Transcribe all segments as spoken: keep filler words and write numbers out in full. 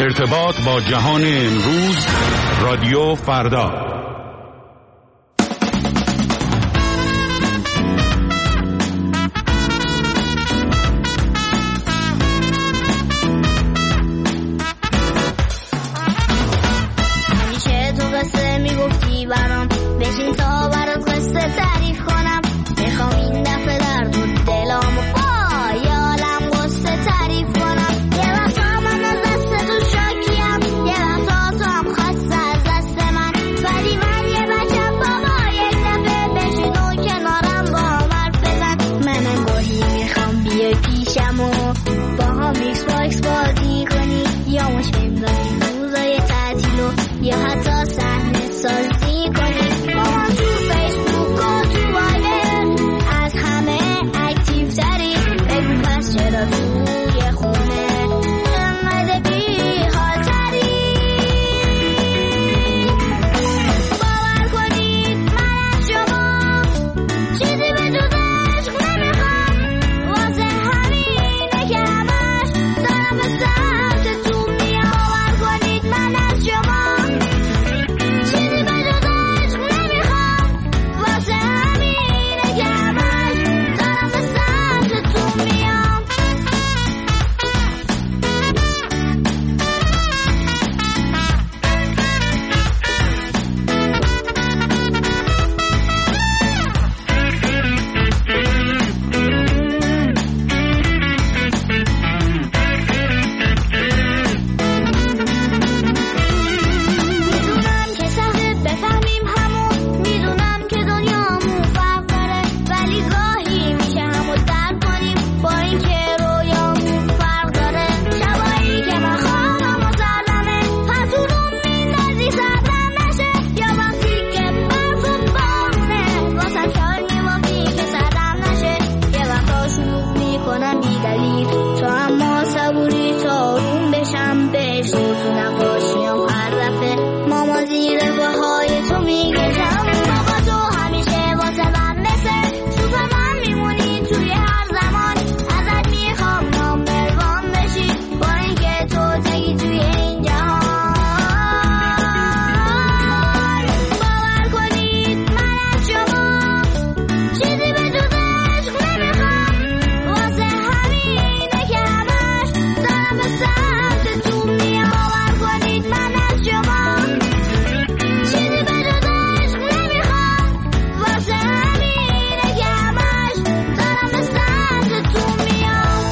ارتباط با جهان امروز، رادیو فردا. همیشه تو قصه میگفتی برام، بشین تا برات قصه تعریف کنم. میخوام این دفعه در تو دلامو با یه عالم قصه تعریف کنم. یه وقتا من از دست تو شاکیم، یه وقتا تو هم خسته از دست من. ولی من یه بچه بابا، یک دفعه بشین و کنارم با هم حرف بزن. منم گاهی میخوام بیای پیشم و با هم ایکس باکس بازی کنی، یا مش بندازی روزای تعطیل و یا حتی صحنه سازی کنی. با هم تو فیسبوک و تو وایبر از همه اکتیو تری. بگو پس چرا توی خونه انقدر بی حال تری؟ باور کنید من از شما چیزی به جز عشق نمیخوام. واسه همینه که همش دارم به سمتتون میام. باور کنید من از شما چیزی به جز عشق نمیخوام. واسه همینه که همش دارم به سمتتون میام. میدونم که سخت بفهمیم همون، میدونم که دنیامون فرق داره، ولی گاهی میشه همو درک کنیم با اینکه رویامون فرق داره. شبایی که من خوابم و سردمه، پتونم میندازی سردم نشه، یا وقتی که برف و بارونه واسم شال میمافی که سردم نشه. یه وقتا شروع میکنم بی دلیل تو، اما صبوری تا آروم بشم بهش تو نقاشیم هر دفعه ماما زیر پاهای تو میگشم. بابا تو همیشه واسه من مثل سوپرمن میمونی توی هر زمان. ازت میخوام نامبر وان بشی با اینکه تو تگی توی این جهان. باور کنید من از شما چیزی به جز عشق نمیخوام. واسه همینه که همش دارم به سمتتون میام. باور کنید من از شما چیزی به جز عشق نمیخوام. واسه همینه که همش دارم به سمتتون میام.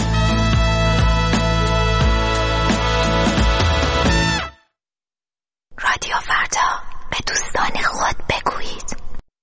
رادیو فردا، به دوستان خود بگویید.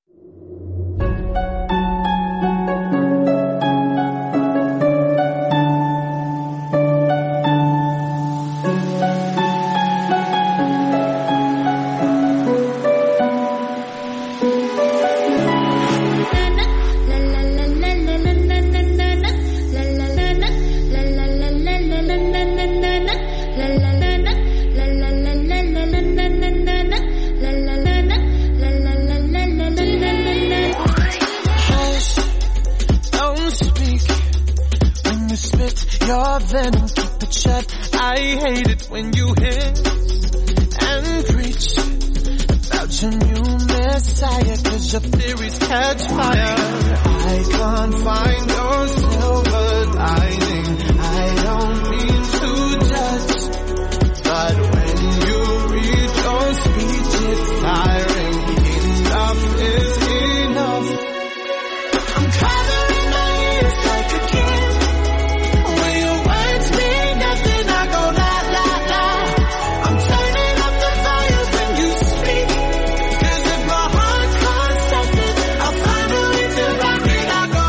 Don't speak when you spit your venom, keep it shut. I hate it when you hiss and preach about your new messiah, cause your theories catch fire. I can't find your silver lining. I don't mean to judge, but when you read your speech it's tiring. Enough is enough. I'm covering my ears like a kid. When your words mean nothing, I go la la la. I'm turning up the volume when you speak, cause if my heart can't stop it, I'll find a way to rock it. I go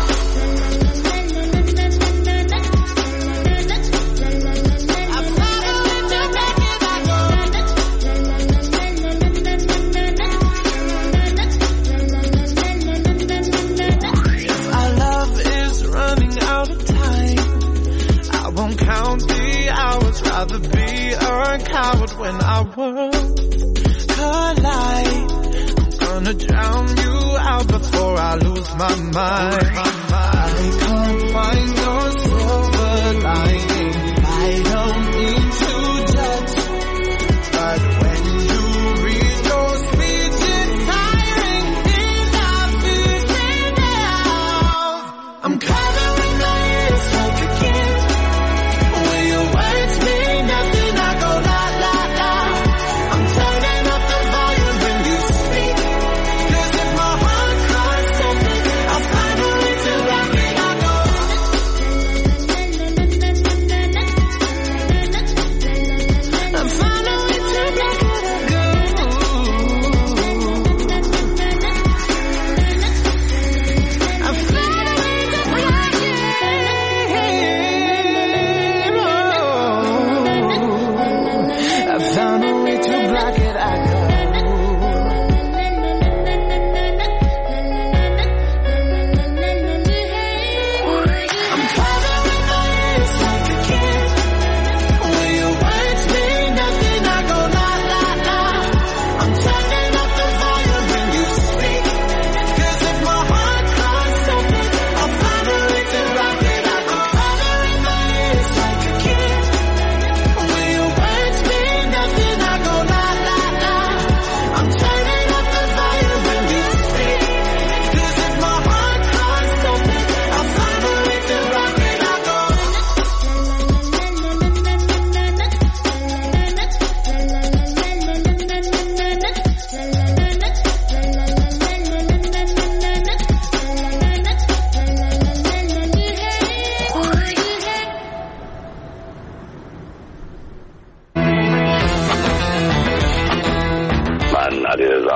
rather be a coward when our worlds collide. I'm gonna drown you out before I lose my mind. I can't find your silver lining. I don't mean to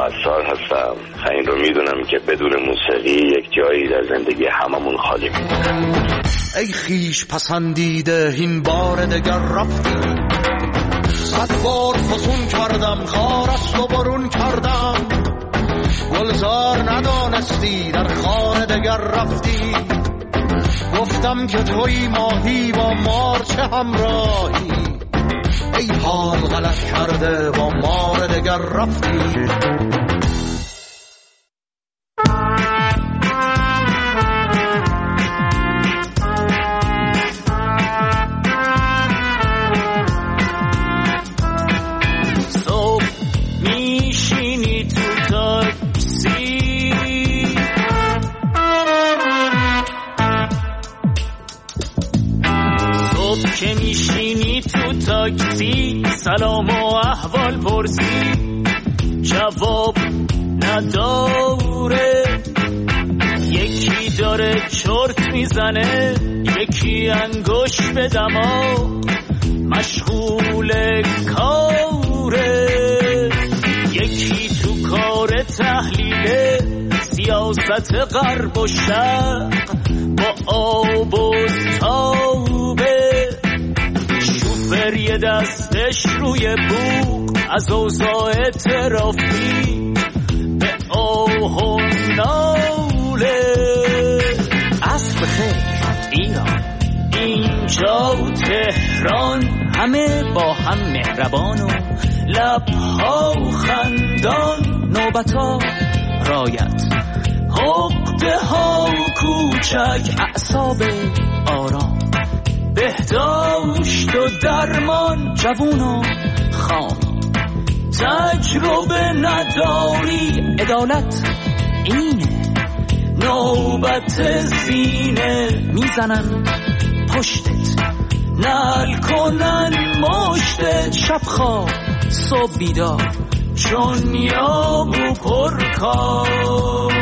عصار هستم. این رو میدونم که بدون موسیقی یک جایی در زندگی هممون خالی میمونه. ای خیش پسندیده این بار دگر رفتی، صد بار فسون کردم خارست و برون کردم، گلزار ندانستی در خانه دگر رفتی، گفتم که توی ماهی با مار چه همراهی، ای حال غلط کرده با مار دگر رفتی. که میشینی تو تاکسی سلام و احوال پرسی، جواب نداره، یکی داره چرت میزنه، یکی انگوش به دماغ مشغول کاره، یکی تو کار تحلیل سیاست غرب و شرق با آب و تابه، شوفر یه دستش روی بوق از اوضاع ترافیک به آه و ناله. عصر بخیر ایران، اینجا تهران، همه با هم مهربان و لبها خندان، نوبتا رایت، عقده ها کوچک، اعصاب آرام، بهداشت و درمان، جوون و خام، تجربه نداری، عدالت اینه، نوبت زینه، میزنن پشتت، نل کنن مشتت، شب خواب صبح بیدار، چون یابو پرکار.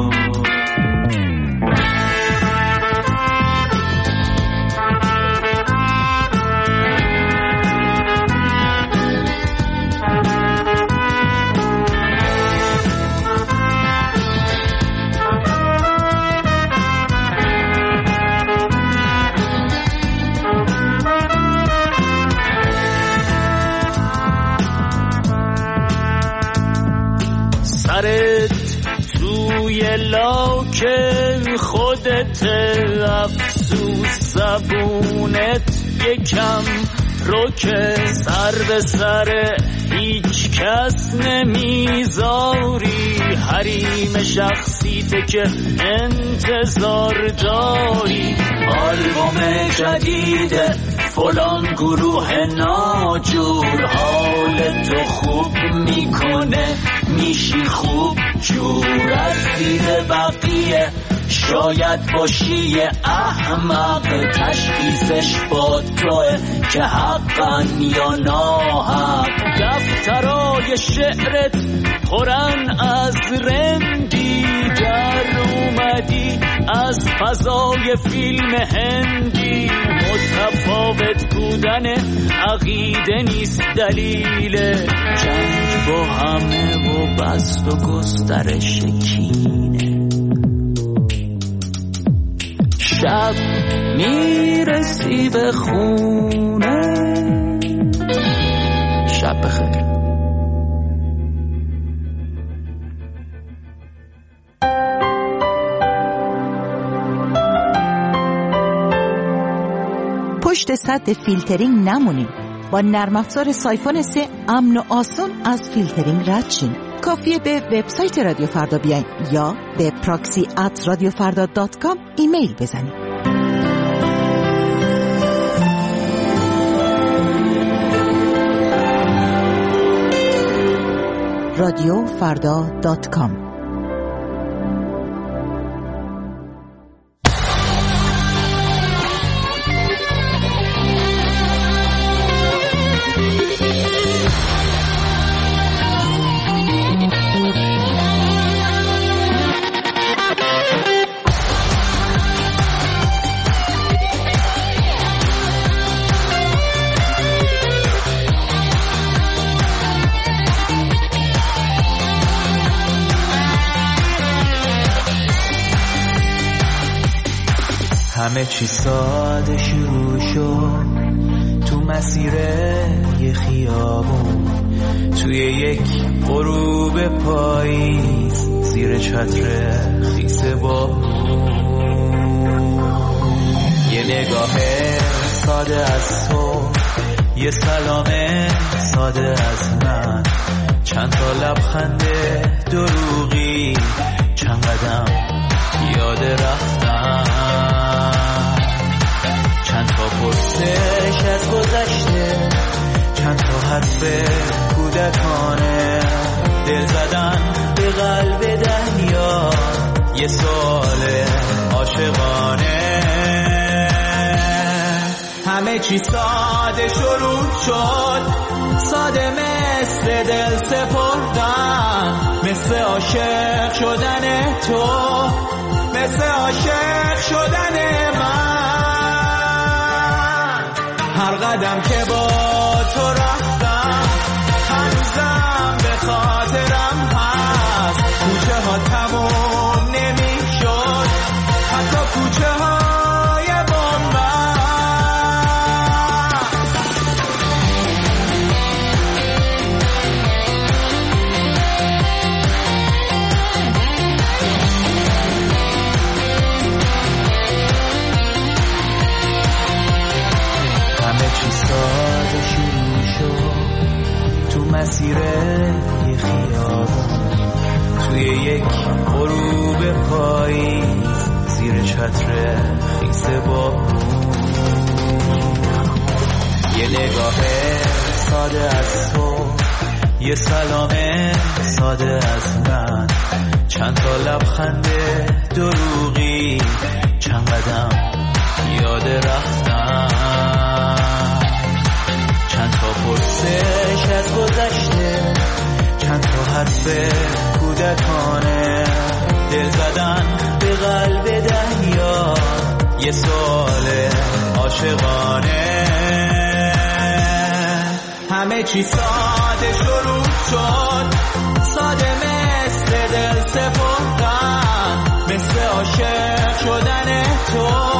سرت توی لاک خودت، افسوس زبونت یکم روکه، سر به سر هیچ کس نمیذاری، حریم شخصیت که انتظار داری، آلبوم جدید فلان گروه ناجور، حال تو خوب میکنه، میشی خوب جور، از دید بقیه شاید باشی احمق، تشخیصش با توه که حقا یا ناحق، دفترای شعرت پرن از رندی، در اومدی از فضای فیلم هندی، متفاوت بودن عقیده نیست دلیل جنگ با همه و بست و گسترش کینه، شب میرسی به خونه. شب بخیر. پشت سد فیلترینگ نمونید. با نرم افزار سایفون سه امن و آسان از فیلترینگ رد شین. کافیه به وبسایت رادیو فردا بیاین یا به پراکسی ات رادیو فردا دات کام ایمیل بزنید. رادیو فردا دات کام. همه چی ساده شروع شد تو مسیر یه خیابون، توی یک غروب پاییز زیر چتر خیس بارون. یه نگاه ساده از تو، یه سلام ساده از من، چند تا لبخند دروغی، چند قدم یاد رفتن، چند تا پرسش از گذشته، چند تا حرف کودکانه، دل زدن به قلب دریا، یه سوال عاشقانه. همه چی ساده شروع شد، ساده مثل دل سپردن، مثل عاشق شدن تو، مثل عاشق شدن من. هر قدم که با تو رفتم هنوزم به خاطرم هست، کوچه ها تموم نمی شد، حتی کوچه های بومبست. همه چی ساده شروع شد تو مسیر یه خیابون، توی یک غروب پاییز زیر چتر خیس بارون. یه نگاه ساده از تو، یه سلام ساده از من، چند تا لبخند دروغی، چند قدم یاد رفتن، چند تا پرسش از گذشته، چند تا حرف کودکانه، دل زدن به قلب دریا، یه سوال عاشقانه. همه چی ساده شروع شد، ساده مثل دل سپردن، مثل عاشق شدن تو،